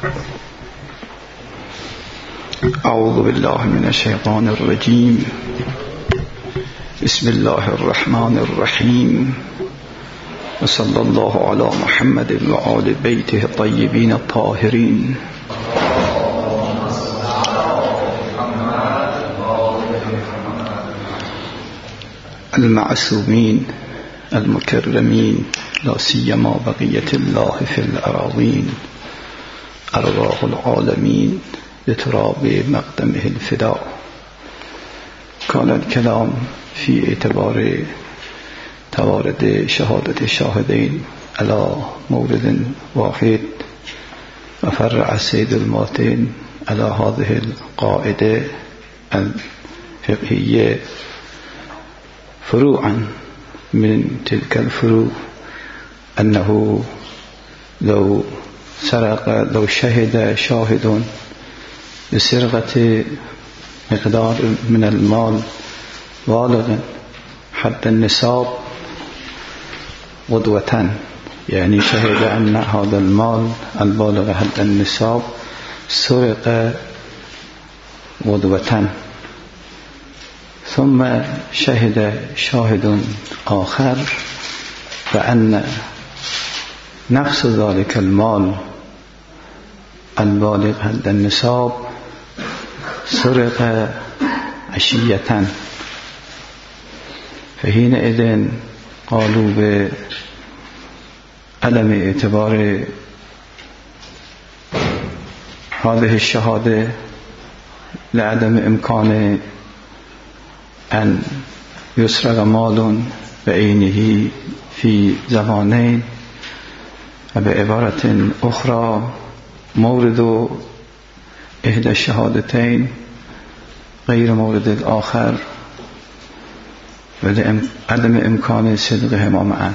اعوذ بالله من الشیطان الرجیم. بسم الله الرحمن الرحیم و صلی الله علی محمد و آل بیته الطیبین الطاهرین. المعصومین المکرمین لا سیما بقیة الله فی الاراضین. ارواح العالمین لتراب مقدمه الفداء. كان الكلام في اعتبار توارد شهادة الشاهدين على مورد واحد، وفرع السيد الماتين على هذه القاعدة الفقهية فروعا من تلك الفروع، أنه لو شهد شاهد بسرقة مقدار من المال بالغ حد النصاب غدوة، يعني شهد أن هذا المال البالغ حد النصاب سرق غدوة، ثم شهد شاهد آخر بأن نقص ذلك المال البالغ حد النصاب سرق عشية، فحينئذ قالوا بعدم اعتبار هذه الشهادة لعدم إمكان أن يسرق مال بعينه في زمانين، وبعبارة أخرى مورد إحدى الشهادتين غير مورد الآخر، ولعدم إمكان صدقهما معا.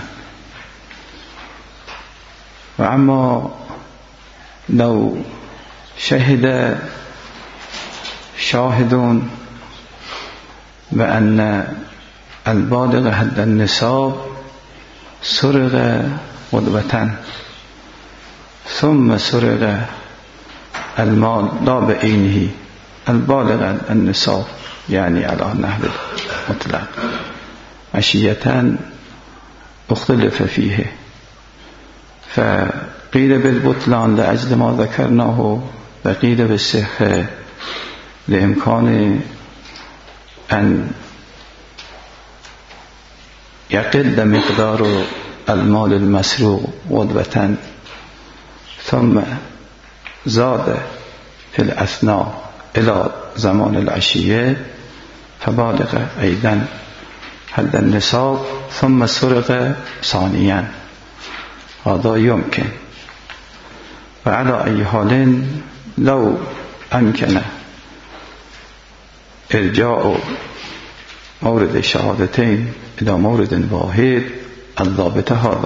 وأما لو شهد شاهد بأن البالغ حد النصاب سرق غدوة ثم سرق المال لا بعينه البالغ النصاب، يعني على النحو المطلق عشية، اختلف فيه، فقيل بالبطلان لأجل ما ذكرناه، وقيل بالصحة لإمكان أن يقل مقدار المال المسروق غدوة ثم زاد في الأثناء إلى زمان العشية فبالغ أيضا حد النصاب ثم سرق ثانيا، هذا يمكن. وعلى أي حال لو أمكن إرجاع مورد الشهادتين إلى مورد واحد الضابط هذا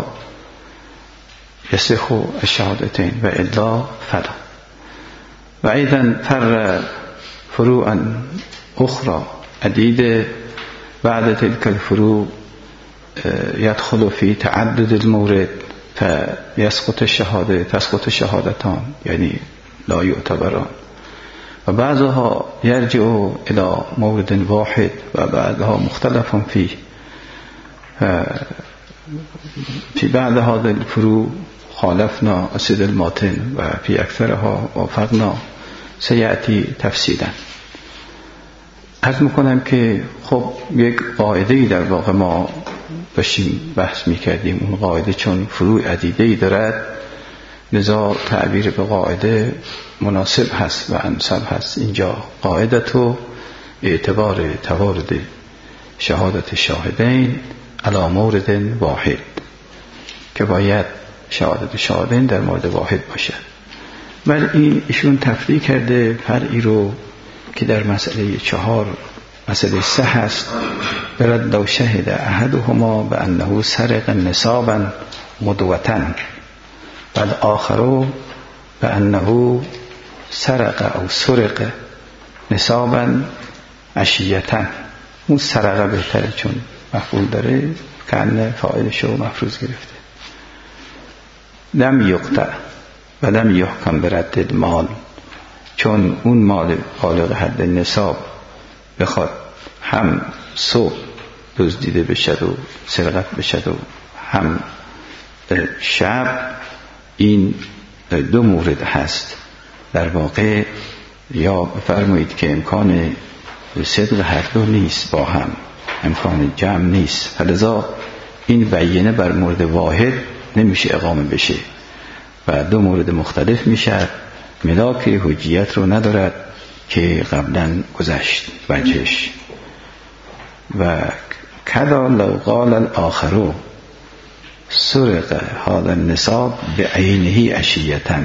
يصح الشهادتين، وإلا فلا. وأيضا فر فروعا أخرى عديدة بعد تلك الفروع يدخل في تعدد المورد فيسقط الشهادة، تسقط الشهادتان، يعني لا يعتبران، وبعضها يرجع إلى مورد واحد وبعضها مختلف فيه. في بعض هذه الفروع خالفنا السيد الماتن وفي أكثرها وافقنا، سيأتي تفصیلا. عرض میکنم که خب یک قاعده‌ای در واقع ما داشتیم بحث میکردیم، اون قاعده چون فروع عدیده‌ای دارد لذا تعبیر به قاعده مناسب هست و انسب هست. اینجا قاعده تو اعتبار توارد شهادت شاهدین علی مورد واحد، که باید شهادت شاهدین در مورد واحد باشد. ولی ایشون تفریق کرده فرعی رو که در مسئله 4 مسئله 3 هست، برد لو شهد احدهما بأنه سرق نصابا مدوة والآخر بأنه سرق او سرق نصابا عشیة. اون سرقه بهتره چون مفعول داره، کأن فاعلش رو مفروض گرفته. لم یقطع ولم یحکم برد المال، چون اون مال بالغ حد نصاب بخواد هم صبح دزدیده بشد و سرقت بشد و هم شب، این دو مورد هست. در واقع یا بفرمایید که امکان صدق هر دو نیست، با هم امکان جمع نیست، فلذا این بیانه بر مورد واحد نمیشه اقامه بشه و دو مورد مختلف میشه، ملاک حجیت رو ندارد که قبلا گذشت وجهش. و کذا لو قال الاخر سرق هذا النصاب بعینه عشیةً،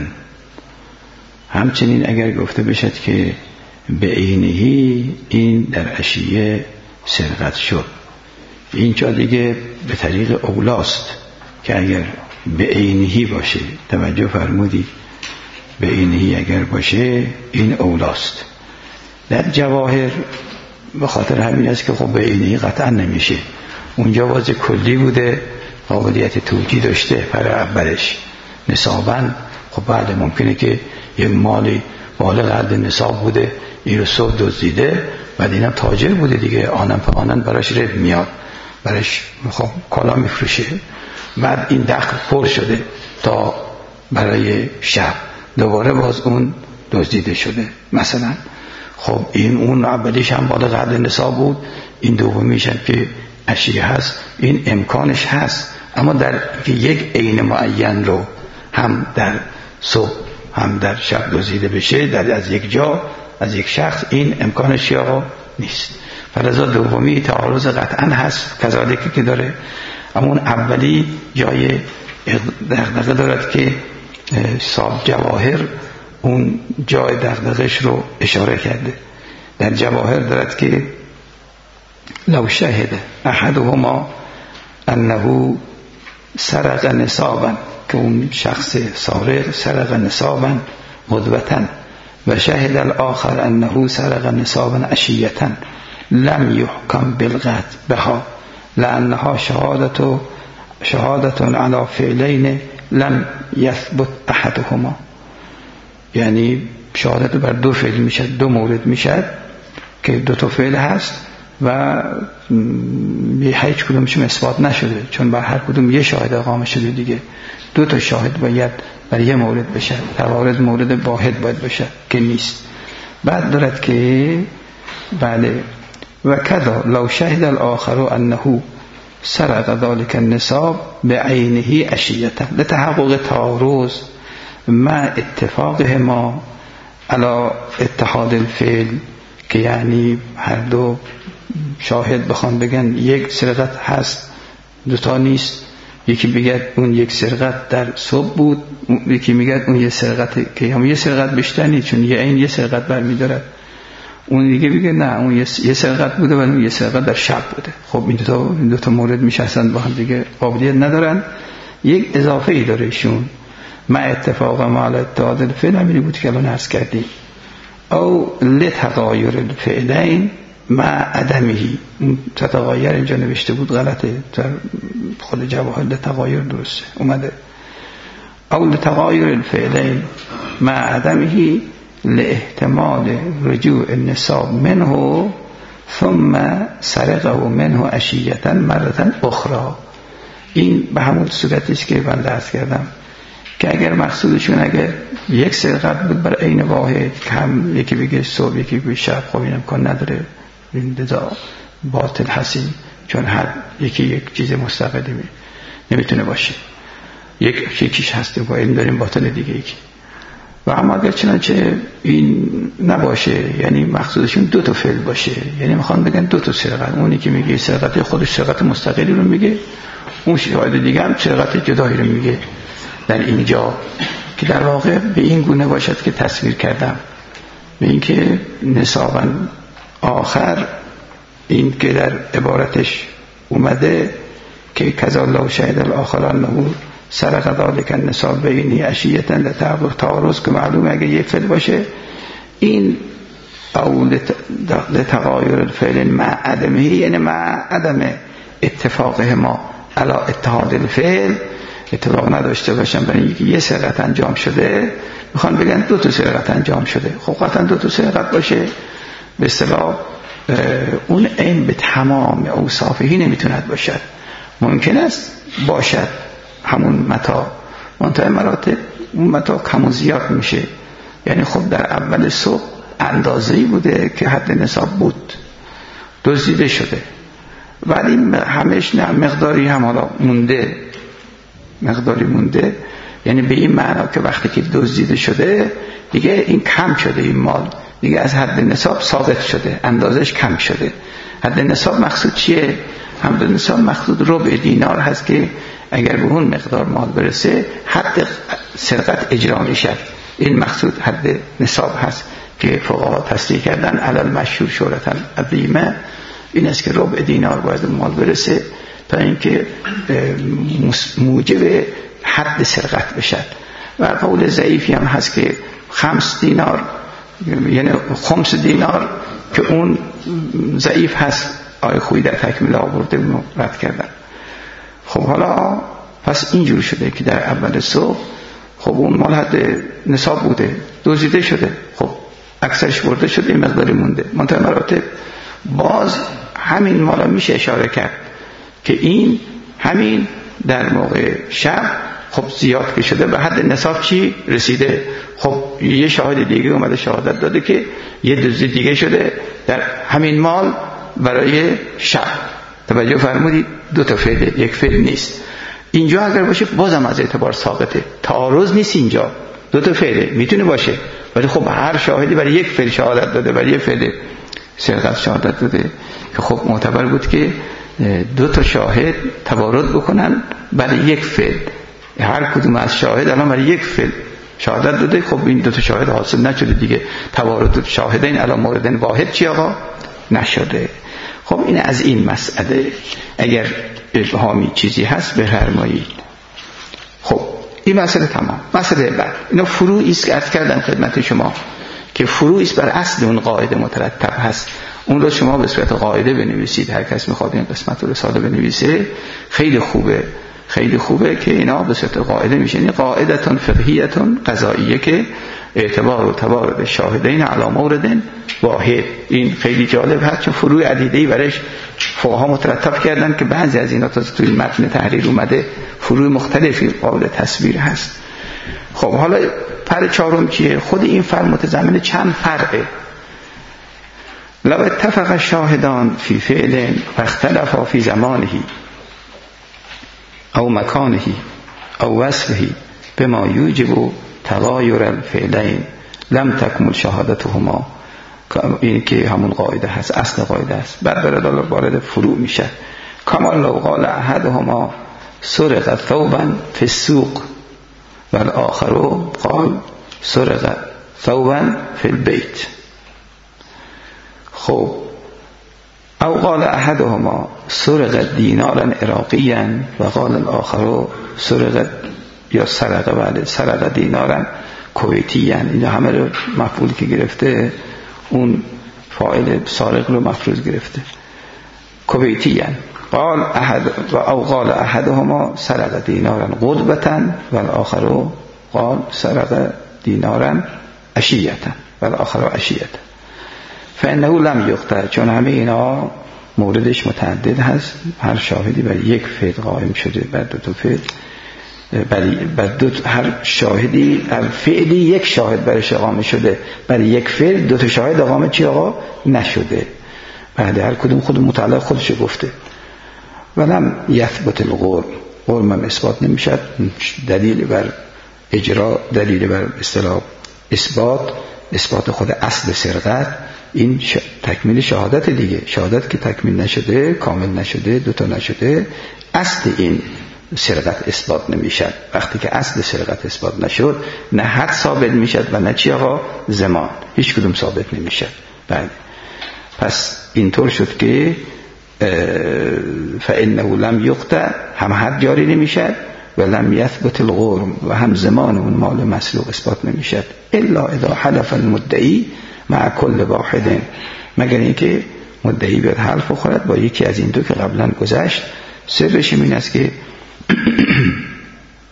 همچنین اگر گفته بشد که بعینه این در عشیه سرقت شد، اینجا دیگه به طریق اولاست که اگر بعینه باشه، توجه فرمودید، بعینه اگر باشه این اولاست. در جواهر به خاطر همین است که خب بعینه قطعا نمیشه، اونجا واز کلی بوده، قابلیت توجیه داشته پر اولش نصاباً. خب بعد ممکنه که یه مالی بالغ حد نصاب بوده، این رو صبح دزدیده، بعد اینم تاجر بوده دیگه، آنم پانن براش رب میاد، براش خب کالا میفروشه، بعد این دخل پر شده تا برای شب دوباره باز اون دزدیده شده مثلا. خب این اون اولیش هم بالغ حد نصاب بود، این دومیش هم که عشیه هست، این امکانش هست، اما در یک عین معین رو هم در صبح هم در شب دزدیده بشه در از یک جا از یک شخص، این امکانش یا نیست. فلذا دومی تعارض قطعا هست کذالک که داره، اما اون اولی جای دغدغه دارد که صاحب جواهر اون جای دغدغه‌اش رو اشاره کرده. در جواهر دارد که لو شهد احدهما انه سرق نصابا، که اون شخص سارق سرق نصابا مدبتا، و شهد الاخر انه سرق نصابا عشیتا، لم يحكم بالقطع بها لانها شهادة على فعلين لم يثبت احدهما. یعنی شهادت بر دو فعل میشد، دو مورد میشد که دو تا فعل هست و هیچ کدومشون اثبات نشده، چون بر هر کدوم یه شاهد اقامه شده دیگه. دو تا شاهد باید بر یه مورد بشه، توارد مورد واحد باید بشه که نیست. بعد دارد که بله و کذا لو شهد الاخر انه سرق ذلك النصاب بعینه عشیة لتحقق تعارض مع اتفاقهما على اتحاد الفعل، که یعنی هر دو شاهد بخوان بگن یک سرقت هست دوتا نیست، یکی بگه اون یک سرقت در صبح بود، یکی میگه اون یه سرقت که هم یه سرقت بیشتر نیست، چون یه این یه سرقت برمی‌دارد، اون دیگه بگه نه اون یه سرقت بوده ولی اون یه سرقت در شب بوده. خب این دو تا مورد میشستن با هم دیگه قابلیت ندارن، یک اضافه ای داره ایشون مع اتفاق مع اتحاد الفعل، همینی بود که الان عرض کردیم، او لتغایر الفعلین مع عدمهی. تغایر اینجا نوشته بود غلطه، در خود جواهر لتغایر درسته اومده، او لتغایر الفعلین مع عدمهی لاحتمال رجوع النصاب منه ثم سرقه منه عشیة مرة اخرى. این به همون صورتی است که من عرض کردم که اگر مقصودشون اگر یک سرقت بود بر عین واحد که هم یکی بگه صبح یکی بگه شب، خب این امکان نداره، این لذا باطل هستی، چون هر یکی یک چیز مستقلی نمیتونه باشه، یکیش هسته با علم داریم باطل دیگه یکی. و اما اگر چنانچه این نباشه، یعنی مقصودشون دو تا فعل باشه، یعنی میخوان بگن دو تا سرقت، اونی که میگه سرقت خودش سرقت مستقلی رو میگه، اون شاهد دیگه هم سرقت جدایی رو میگه، در اینجا که در واقع به این گونه باشد که تصویر کردم، به این که نصابا آخر این که در عبارتش اومده که کذا لو شهد الاخر انه سرق ذلك النصاب بعینه عشیة لتحقق تعارض، که معلومه اگه یک فعل باشه این او لتغایر الفعل مع عدمه، یعنی مع عدم اتفاقهما على اتحاد الفعل، اتفاق نداشته باشن، برای اینکه یه سرقت انجام شده میخوان بگن 2 تا سرقت انجام شده. خب قطعا 2 تا سرقت باشه به اصطلاح اون عین به تمام اوصافی نمیتوند باشد. ممکن است باشد همون متاع، منتهی مراتب اون متاع کم و زیاد میشه. یعنی خب در اول صبح اندازه‌ای بوده که حد نصاب بود، دزدیده شده، ولی همش نه، مقداری هم حالا مونده، مقداری مونده. یعنی به این معنا که وقتی که دزدیده شده دیگه این کم شده، این مال دیگه از حد نصاب ثابت شده، اندازش کم شده. حد نصاب مقصود چیه؟ حد نصاب مقصود ربع دینار هست که اگر به اون مقدار مال برسه حد سرقت اجرا میشه. این مقصود حد نصاب هست که فقها تصریح کردن علل مشهور شهرتاً عظیمه، این است که ربع دینار باید مال برسه تا اینکه موجب حد سرقت بشد. و قول ضعیفی هم هست که 5 دینار، یعنی 5 دینار که اون ضعیف هست، آیه خویی در تکمیل آورده اونو رد کردن. خب حالا پس اینجور شده که در اول صبح خب اون مال حد نصاب بوده، دزدیده شده، خب اکثرش برده شده، این مقداری مونده. منتهی مراتب باز همین مالا میشه اشاره کرد که این همین در موقع شب خب زیاد که شده به حد نصاب چی رسیده. خب یه شاهد دیگه اومده شهادت داده که یه دزدی دیگه شده در همین مال برای شب. توجه فرمودید؟ 2 تا فعل، یک فعل نیست. اینجا اگر باشه بازم از اعتبار ثابته، تعارض نیست. اینجا 2 تا فعل میتونه باشه، ولی خب هر شاهدی برای یک فعل شهادت داده، برای یک فعل سرقت شهادت داده که خب معتبر بود که 2 تا شاهد توارد بکنن برای یک فعل. هر کدوم از شاهد الان برای یک فعل شهادت داده، خب این 2 تا شاهد حاصل نشده دیگه، توارد شاهدین علی مورد واحد چی آقا نشده. خب این از این مسئله اگر ابهامی چیزی هست بفرمایید. خب این مسئله تمام. مسئله بعد اینا فروعی است که عرض کردم خدمت شما که فروعی است بر اصل اون قاعده مترتب هست. اون رو شما به صورت قاعده بنویسید. هر کس میخواد این قسمت رو رساله بنویسه خیلی خوبه، خیلی خوبه که اینا به صورت قاعده میشه. این قاعدتون فقهیتون قضاییه که اعتبار و توارد شاهدین علی مورد واحد. این خیلی جالب هست چون فروع عدیده‌ای برش فقها مترتب کردن که بعضی از اینا تا توی متن تحریر اومده، فروع مختلفی قابل تصویر هست. خب حالا پر 4 چیه؟ خود این فرع متضمن چند فرعه. لو اتفق الشاهدان فی فعل فاختلفا فی زمانه او مکانه او وصفه بما یوجب تغایر الفعلین لم تکمل شهادتهما. این که همون قاعده هست، اصل قاعده هست. بعد برد وارد فروع میشه. کما لو قال احدهما سرق ثوبا فی السوق والآخر قال سرق ثوبا فی البیت. خب او قال احدهما سرق دینارا عراقیا و قال الاخر سرق یا سرق دینارا کویتیا. اینا همه رو مفعول که گرفته اون فاعل سارق رو مفروض گرفته کویتیا. قال احد و او قال احدهما سرق دینارا غدبتا و الاخر قال سرق دینارا عشیه و الاخر عشیه. فانه لم یقطع، چون همه اینا موردش متعدد هست، هر شاهدی برای یک فعل قائم شده، بر 2 تا فعل، هر شاهدی هر فعلی یک شاهد برش اقامه شده، برای یک فعل 2 تا شاهد اقامه چی آقا نشده. بعد هر کدوم خود متعلق خودش گفته. ولم یثبت الغرم، غرم هم اثبات نمیشد. دلیل بر اجرا، دلیل بر اصطلاح اثبات خود اصل سرقت، این تکمیل شهادت دیگه. شهادت که تکمیل نشده، کامل نشده، 2 تا نشده، اصل این سرقت اثبات نمیشد. وقتی که اصل سرقت اثبات نشد، نه حد ثابت میشد و نه چی آقا زمان، هیچ کدوم ثابت نمیشد. بله، پس اینطور شد که فانه لم یقطع، هم حد جاری نمیشد و لم یثبت الغرم، و هم زمان اون مال مسلوق اثبات نمیشد. الا اذا حلف المدعی مع کل واحد، مگر اینکه مدعی بیاد حلف بخورد با یکی از این 2 که قبلا گذشت. سرش این است که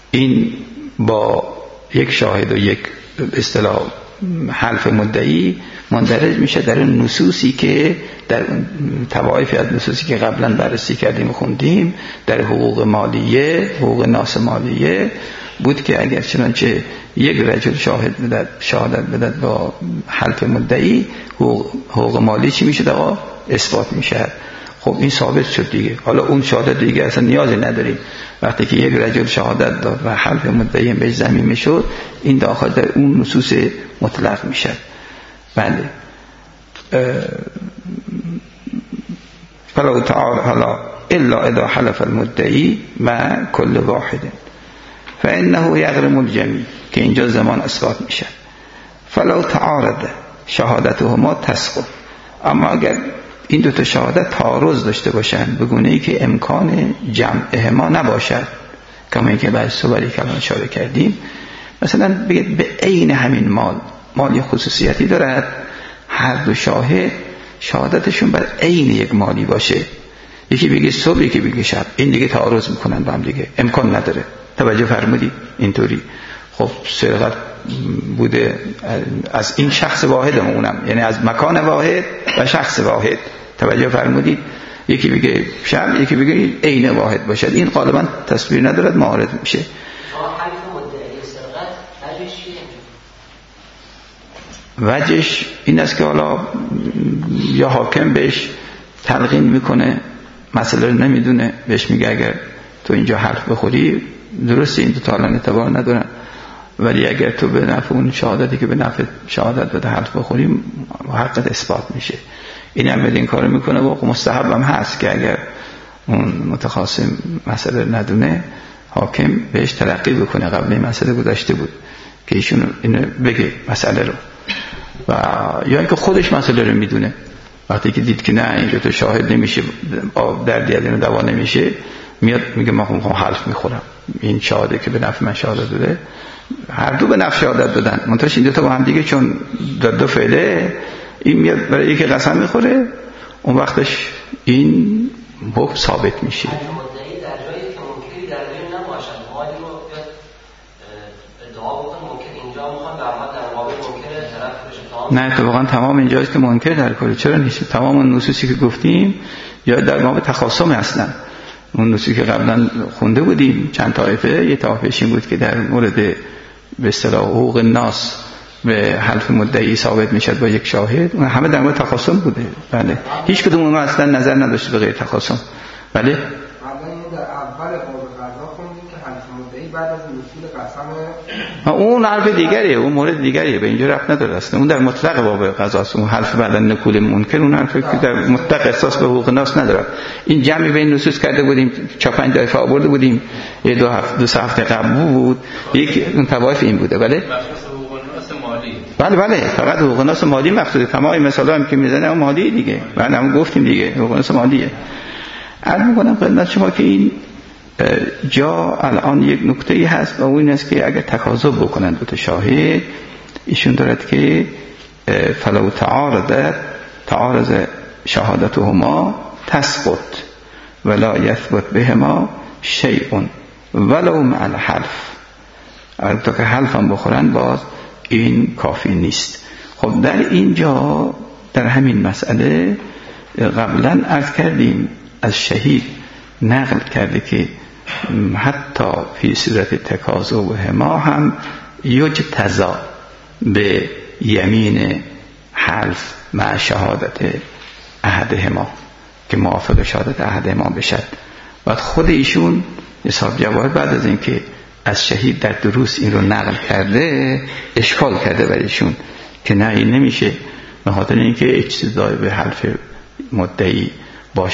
این با یک شاهد و یک اصطلاح حلف مدعی مندرج میشه در این نصوصی که در طوایفی از نصوصی که قبلا بررسی کردیم و خوندیم در حقوق مالیه، حقوق ناس مالیه بود که اگر چنانچه یک رجل شهادت بدهد با حلف مدعی حقوق مالی چی میشه؟ آقا اثبات میشه. خب این ثابت شد دیگه. حالا اون شهادت دیگه اصلا نیازی نداریم. وقتی که یک رجل شهادت داد و حلف مدعی بهش ضمیمه شد، این داخل در اون نصوص مطلق میشه. بله. فلو تعالى حالا الا اذا حلف المدعی مع كل واحد فانه یغرم الجمیع، که اینجا زمان اثبات میشه. فلو تعارض شهادتهما تسقط، اما اگر این دو تا شهادت تعارض داشته باشن به گونه‌ای که امکان جمعهما نباشد، کما اینکه بعد صحبتی که اشاره کردیم، مثلا بگید به عین همین مال یه خصوصیتی دارد، هر دو شاهد شهادتشون بر عین یک مالی باشه، یکی بگه صبح یکی بگه شب، این دیگه تعارض میکنن با هم دیگه، امکان نداره. توجه فرمودید؟ اینطوری خب سرقت بوده از این شخص واحد، اونم یعنی از مکان واحد و شخص واحد. توجه فرمودید؟ یکی بگه شب یکی بگه عین واحد باشد، این غالبا تصویر ندارد، معارض میشه. وجهش این است که حالا یا حاکم بهش تلقین میکنه، مسئله رو نمیدونه، بهش میگه اگر تو اینجا حرف بخوری درسته این دو تا الان اعتبار ندارن، ولی اگر تو به نفع اون شهادتی که به نفع شهادت بده حرف بخوری حقت اثبات میشه. این هم این کارو میکنه و مستحب هم هست که اگر اون متخاصم مسئله ندونه حاکم بهش تلقی بکنه. قبل این مسئله گذشته بود که ایشون اینو بگه مسئله رو، و یا اینکه خودش مسئله رو میدونه، وقتی که دید که نه اینجا تو شاهد نمیشه، در دیالین دوا نمیشه، میاد میگه من حلف میخورم، این شاهده که به نفع من شهادت بده، هر دو به نفع شهادت دادن، منتها این دو تا با هم دیگه چون دو فعله، این میاد برای یکی قسم میخوره، اون وقتش این حکم ثابت میشه. نه اتفاقا تمام اینجاست که منکر در کاره. چرا نیست؟ تمام اون نصوصی که گفتیم یا در باب تخاصم هستن، اون نصوصی که قبلا خونده بودیم چند طایفه، یه طایفه‌اش این بود که در مورد به اصطلاح حقوق الناس به حلف مدعی ثابت میشد با یک شاهد، اون همه در مورد تخاصم بوده. بله، هیچ کدوم اونها اصلا نظر نداشته به غیر تخاصم. بله، در اول باب قضا خوندیم که حلف مدعی بعد از وصول قسم، اون حرف دیگریه، اون مورد دیگریه، به اینجا ربط نداره اصلا. اون در مطلق باب قضاست، اون حلف بعد از نکول منکر، اون حرفی که در مطلق احساس به حقوق الناس نداره. این جمعی بین نصوص کرده بودیم، 4-5 دفعه آورده بودیم، یه دو هفته قبل بود، یک اون طوایف این بوده. بله بله فقط حقوق الناس مالی مقصوده. تمام مثالا هم که میزنه اون مالی دیگه، بعد هم گفتیم دیگه حقوق الناس مالیه. عرض می‌کنم خدمت شما که این جا الان یک نکته‌ای هست و اون این است که اگر تکاذب بکنن دو تا شاهد، ایشون دارد که فلو تعارض شهادتهما تسقط ولا یثبت بهما شیء ولو مع الحلف. البته که حلف هم بخورن باز این کافی نیست. خب در اینجا در همین مسئله قبلا عرض کردیم از شهید نقل کرده که حتی فی صورت تکاذب هما هم یجتزا به یمین حلف مع شهادت احدهما، که موافق شهادت احدهما بشد. بعد خود ایشون حساب جواهر بعد از اینکه از شهید در دروس این رو نقل کرده اشکال کرده برایشون که نه این نمیشه، به خاطر اینکه اجتزای به حلف مدعی با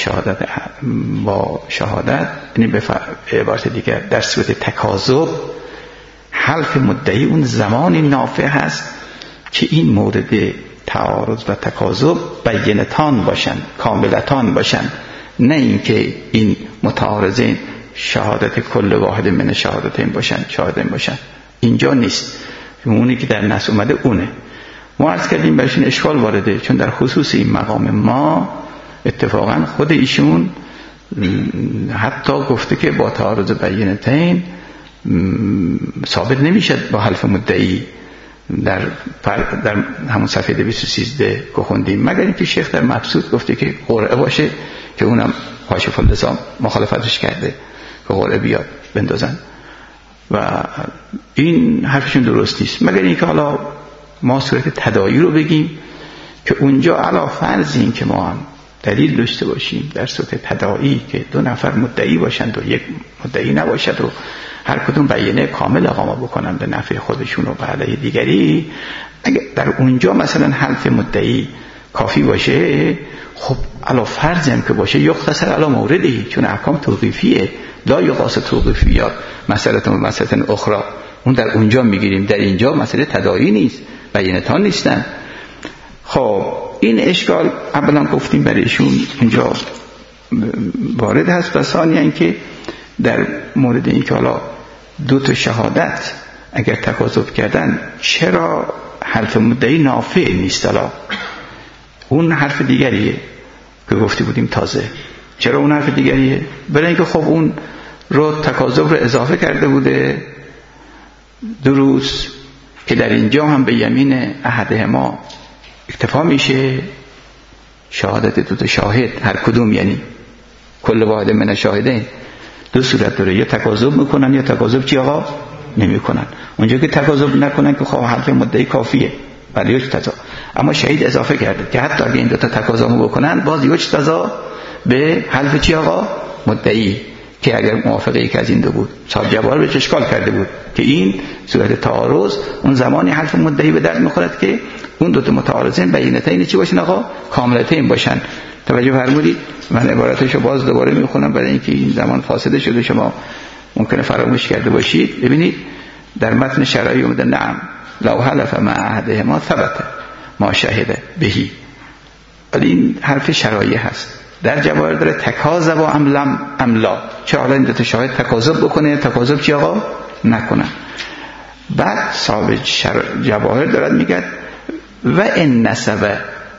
شهادت یعنی به عبارت دیگر در صورت تکاذب حلف مدعی اون زمانی نافع هست که این مورد تعارض و تکاذب بینتان باشن، کاملتان باشن، نه اینکه این متعارضین شهادت کل واحد من شهادتین باشن. اینجا نیست، اونی که در نص اومده اونه. ما عرض کردیم برشون اشکال وارده، چون در خصوص این مقام ما اتفاقا خود ایشون حتی گفته که با تعارض بینتین ثابت نمیشد با حلف مدعی در همون صفحه 213 که خوندیم، مگر اینکه شیخ در مبسوط گفته که قرعه باشه که اونم کاشف اللسان مخالفتش کرده که قرعه بیاد بندازن و این حرفشون درست نیست. مگر اینکه حالا ما صورت تداعی رو بگیم که اونجا علا فرض این که ما هم دلیل داشته باشیم در صورت تداعی که 2 نفر مدعی باشند و یک مدعی نباشد و هر کدوم بیانیه کامل اقامه بکنند به نفع خودشون و به علیه دیگری، اگر در اونجا مثلا حلف مدعی کافی باشه، خب علا فرض هم که باشه یختصر علا موردی، چون احکام توقیفیه، لا یقاس توقیفیات مسئله اخرى، اون در اونجا میگیریم، در اینجا مسئله تداعی نیست، بیانتان نیستن. خب این اشکال اولا گفتیم برایشون اینجا وارد هست و ثانیا اینکه در مورد این که حالا 2 شهادت اگر تکاذب کردن چرا حرف مدعی نافع نیست؟ حالا اون حرف دیگریه که گفته بودیم تازه. چرا اون حرف دیگریه؟ برای اینکه خب اون رو تکاذب رو اضافه کرده بوده درست که در اینجا هم به یمین احدهما اکتفا میشه، شهادت 2 شاهد هر کدوم، یعنی کل واحد من شاهدین 2 صورت داره، یا تکاذب میکنن یا تکاذب چی آقا نمیکنن. اونجا که تکاذب نکنن که خب حرف مدعی کافیه ولی یک تضا، اما شهید اضافه کرده که حتی اگه این 2 تکاذب بکنن باز یک تضا به حلف چی آقا مدعی، که اگر موافقه یک از این 2 بود صاحب جواهر بهش اشکال کرده بود که این صورت تعارض اون زمانی حلف مدعی به درد میخورد که اون 2 متعارضین بینتین چی باشن آقا کاملتین باشن. توجه فرمودید؟ من عبارتشو باز دوباره میخونم برای اینکه این زمان فاصله شده شما ممکنه فراموش کرده باشید. ببینید در متن شرعی اومده نعم لو حلف مع احدهما ثبت ما شهد بهی، ولی این حرف شرعی هست. در جواهر داره تکاذب و املا، چه حالا این 2 شاهد تکاذب بکنه تکاذب چی آقا نکنه. بعد صاحب جواهر دارد میگه و ان نسب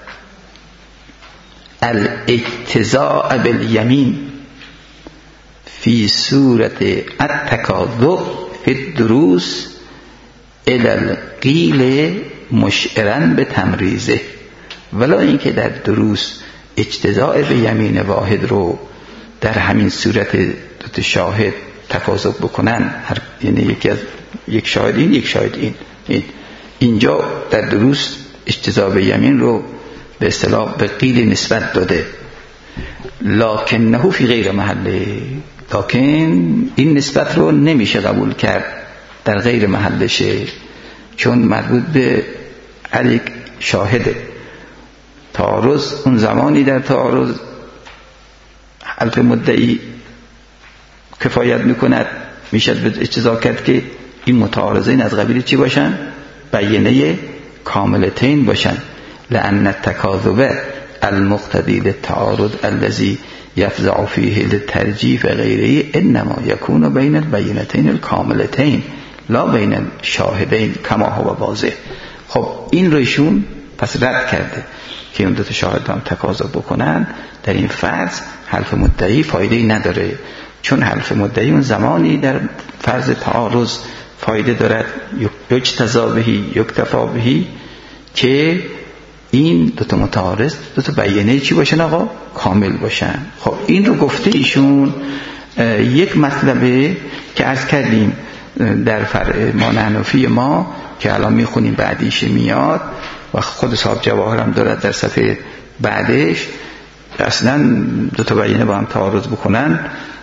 الاجتزاء بالیمین فی صورت التکاذب فی الدروس الی القیل مشعرا به تمریزه، ولا اینکه در دروس اجتزاء به یمین واحد رو در همین صورت 2 شاهد تکاذب بکنن، یعنی یک شاهد یک شاهد این اینجا در دروس اجتزاء به یمین رو به اصطلاح به قیل نسبت داده، لکنه فی غیر محله، لکن این نسبت رو نمیشه قبول کرد در غیر محلشه، چون مربوط به هر یک شاهده. تعارض اون زمانی در تعارض حلف مدعی کفایت میکند، میشد به اجتزا کرد که این متعارضین از قبیل چی باشن؟ بیانیه کاملتین باشن. لأن التکاذب المقتضی للتعارض الذي يفزع فيه للترجیح غیره انما يكون بین البینتین الکاملتین لا بین الشاهدین کما هو واضح. خب این رو ایشون پس رد کرده که اون 2 شاهد هم تکاذب بکنن، در این فرض حلف مدعی فایده نداره، چون حلف مدعی اون زمانی در فرض تعارض فایده دارد یجتزا بهی یکتفا بهی که این 2 متعارض 2 بیانیه چی باشن آقا کامل باشن. خب این رو گفته ایشون. یک مطلبه که عرض کردیم در فرع ما حنفی ما که الان میخونیم بعدیش میاد و خود صاحب جواهر هم دارد در صفحه بعدش، اصلا 2 بیانیه با هم تعارض بکنن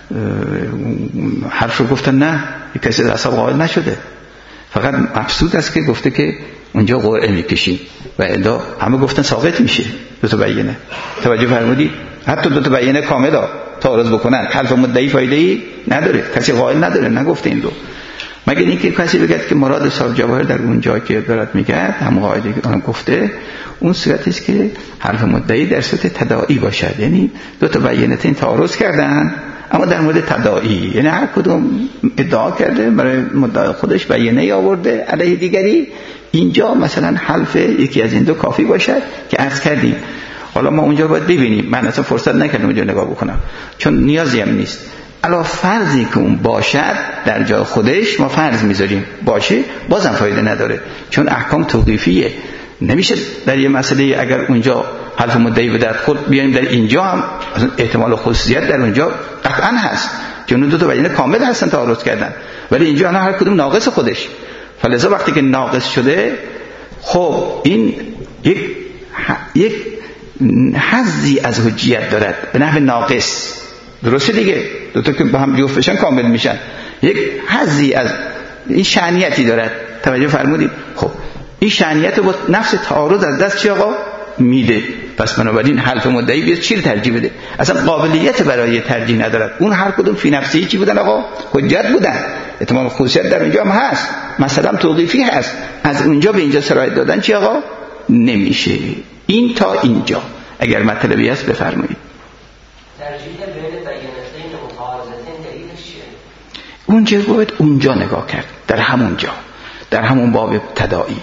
حرف رو گفتن نه، یک کسی در اصاب قائل نشده، فقط مبسوط است که گفته که اونجا قرعه میکشیم و الا همه گفتن ساقط میشه 2 بیانیه. توجه فرمودید؟ حتی 2 بیانیه کامل تعارض بکنن حلف مدعی فایده ای نداره، کسی قائل نداره، نگفته این 2، مگر اینکه کسی بگه که مراد صاحب جواهر در اون جایی که دارد میگه هم قاعده که اون گفته اون صورتی است که حرف مدعی در صورت تداعی باشد، یعنی 2 بیانیه تعارض کردن اما در مورد تداعی، یعنی هر کدوم ادعا کرده برای مدعای خودش بیانیه آورده علیه دیگری، اینجا مثلا حلف یکی از این 2 کافی باشد که عرض کردیم. حالا ما اونجا باید ببینیم، من اصلا فرصت نکردم اونجا نگاه بکنم چون نیازی هم نیست، علا فرضی که اون باشد در جای خودش ما فرض میذاریم باشه، بازم فایده نداره، چون احکام توقیفیه. نمیشه در یه مسئله اگر اونجا حلف مدعی به درد خود بیایم در اینجا هم احتمال خصوصیت در اونجا قطعا هست، چون دو تا بیان کامل هستن تعارض کردن، ولی اینجا انا هر کدوم ناقص خودش. فلذا وقتی که ناقص شده، خب این یک حظی از حجیت دارد به نحو ناقص، درسته دیگه، دو تا که با هم جفت بشن کامل میشن، یک حظی از این شأنیتی دارد. توجه فرمودید؟ خب این شأنیت رو با نفس تعارض از دست چی آقا میده. پس بنابراین حلف مدعی بیاد چی رو ترجیح بده؟ اصلا قابلیت برای ترجیح ندارد. اون هر کدوم فی نفسه چی بودن آقا؟ حجت بودن. احتمال خصوصیت در اونجا هم هست، مثلا توقیفی هست، از اونجا به اینجا سرایت دادن چی آقا نمیشه. این تا اینجا اگر مطلبی هست بفرمایید. ترجیح بین بیانتین متعارضتین دلیلش چیه؟ اونجا باید اونجا نگاه کرد، در همونجا، در همون باب ابتدایی.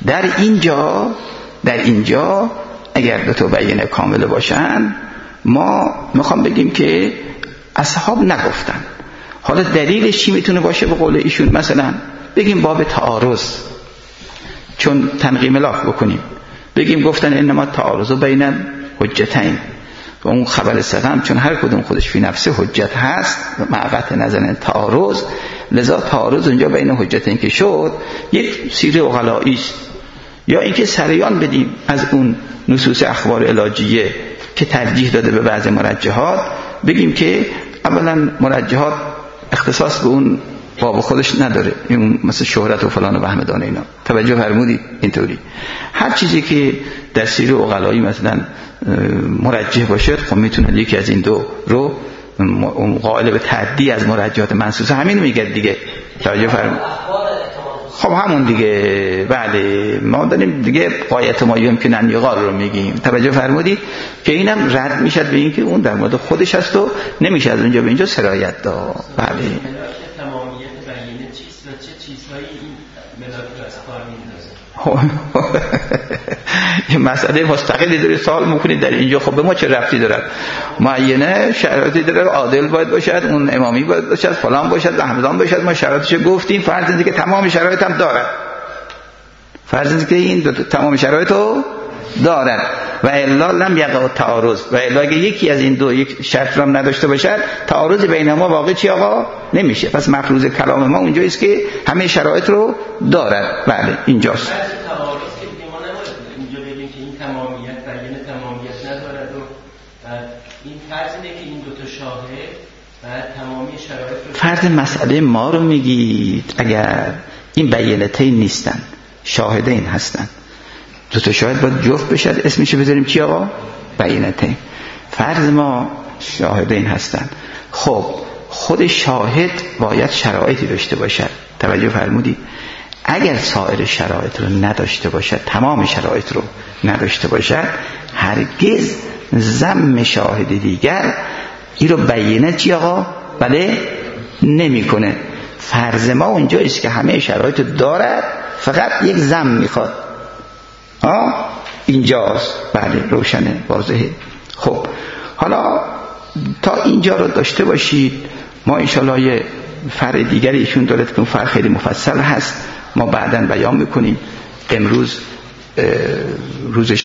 در اینجا اگر دو تا بیانه کامل باشن، ما میخوام بگیم که اصحاب نگفتن. حالا دلیلش چی میتونه باشه؟ به قول ایشون مثلا بگیم باب تعارض، چون تنقیم لاف بکنیم، بگیم گفتن انما تعارض بین حجتین، و اون خبر سقم چون هر کدوم خودش فی نفسه حجت هست معقت نظر تعارض، لذا تعارض اونجا بین حجتین که شد یک سیره اغلایی است. یا اینکه سریان بدیم از اون نصوص اخبار علاجیه که ترجیح داده به بعض مرجحات، بگیم که اولا مرجحات اختصاص به اون باب خودش نداره، این مثل شهرت و فلان و بهمدان اینا. توجه فرمودید؟ اینطوری هر چیزی که در سیره اغلایی مثلا مرجح باشد، خب میتونه یکی از این دو رو قائل به تعدی از مرجحات منصوصه همین میگه دیگه. توجه فرمودید؟ خب همون دیگه، بله، ما داریم دیگه قایت ما یمکن ان یقال رو میگیم. توجه فرمودید که اینم رد میشد به این که اون در مورد خودش هست و نمیشه از اونجا به اینجا سرایت داد. بله، تمامیت بیانه چیست و چه چیزهایی این ملاک رو از کار میندازه؟ این مسئله مستقلی داره سوال میکنید در اینجا. خب به ما چه ربطی داره؟ معینه شرایطی داره، عادل باید باشد، اون امامی باید باشد، فلان باشد، احمدان باشد. ما شرایطش گفتیم، فرض اینه که تمام شرایط هم دارد، فرض اینه که این تمام شرایط رو دارد و الا لم یقع تعارض، و الا اگه یکی از این دو یک شرط رو هم نداشته باشد، تعارض بین ما واقع چی آقا نمیشه. پس مفروض کلام ما اونجا است که همه شرایط رو دارد. بله اینجاست. تمامیت بیان تمامیت ندارد و این فرض اینه که این دو تا شاهد و تمامی شرایط رو فرض مسئله ما رو میگید. اگر این بیانتین نیستن، شاهدین هستن، دو تا شاهد باید جفت بشد، اسمش بذاریم چی آقا؟ بیانتین. فرض ما شاهدین هستن، خب خود شاهد باید شرایطی داشته باشد. توجه فرمودید؟ اگر سایر شرایط رو نداشته باشد، تمام شرایط رو نداشته باشد، هرگز ذم شاهد دیگر این رو بیانه چی آقا؟ بله نمی کنه. فرض ما اونجا است که همه شرایط دارد، فقط یک ذم میخواد. اینجاست. بله روشنه، واضحه. خب حالا تا اینجا رو داشته باشید. ما انشالله یه فرع دیگری ایشون دارد که اون فرع خیلی مفصل هست، ما بعداً بیان میکنیم. امروز روز